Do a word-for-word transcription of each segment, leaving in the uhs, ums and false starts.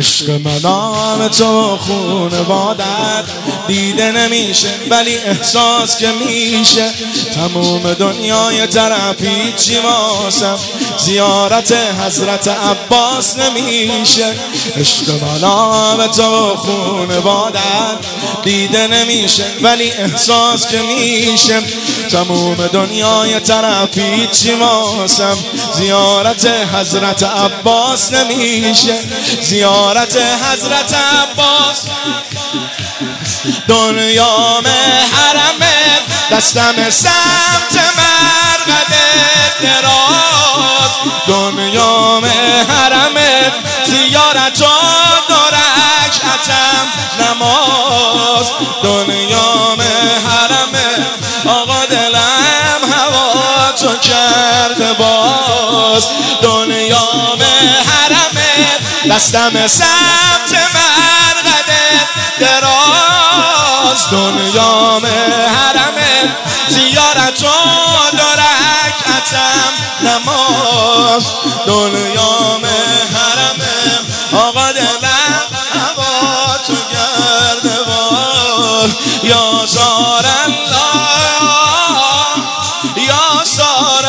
عشق منام تو خونوادت دیده نمیشه ولی احساس که میشه. تموم دنیای طرفی چی واسم زیارت حضرت عباس نمیشه. عشق منام تو خونوادت دیده نمیشه ولی احساس که میشه. تموم دنیای طرفی چی واسم زیارت حضرت عباس نمیشه. زیارت حضرت عباس دنیام حرمت دستم سمت مرقد دراز. دنیام حرمت زیارت و درکعتم نماز. دنیام حرمت آقا دلم هوا تو کرده باز. دنیام حرمت دستم سمت مرقد دراز. دنیام حرمت زیارت و درکعتم نماز. دنیام حرمت آقا دلم هوا تو گرده باز. یا زار الله یا زار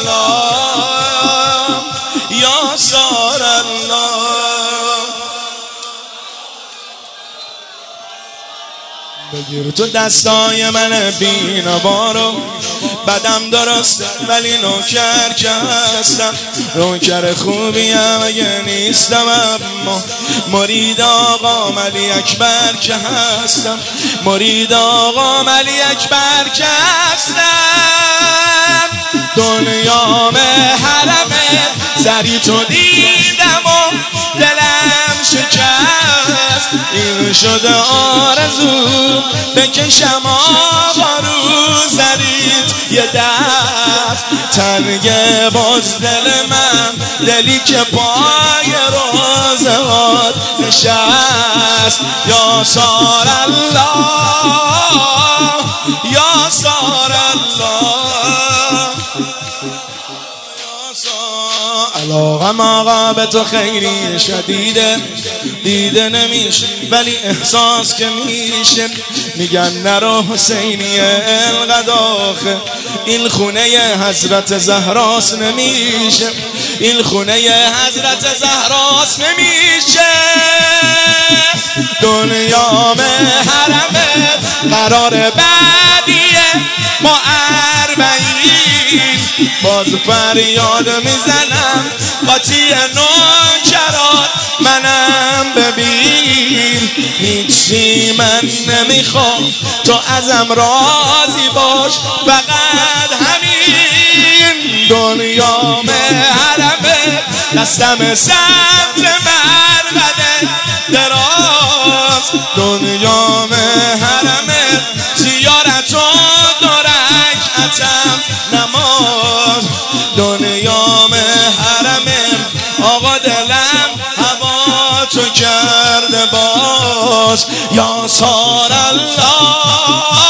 الله یا زار الله. بگیر تو دستای من بینوا رو بدم درسته ولی نوکر که هستم. نوکر خوبیم اگه نیستم اما مرید آقا علی اکبر که هستم. مرید آقا علی اکبر که هستم. دنیام حرمت سری تو دیدم و دلم شکست. این شده آرزو بکشم آقا رو زرید یه دست. تنگه باز دل من دلی که پای روزهات نشست. یا سار الله یا سار الله. علاقم آقا به تو خیلی شدیده دیده نمیشه ولی احساس که میشه. میگن نرو حسینی القداخه این خونه حضرت زهراس نمیشه. این خونه حضرت زهراس نمیشه. دنیام حرمت قرار بعدیه ما اربعین. باز فریاد میزنم قاطی نوکرات منم ببین. هیچی من نمیخوام تو ازم راضی باش فقط همین. دنیام حرمت دستم سمت مرقد دراز. دنیام حرمت زیارت و درکعتم نماز. دنیام حرمت آقا دلم هوا تو کرده باز. یا سار الله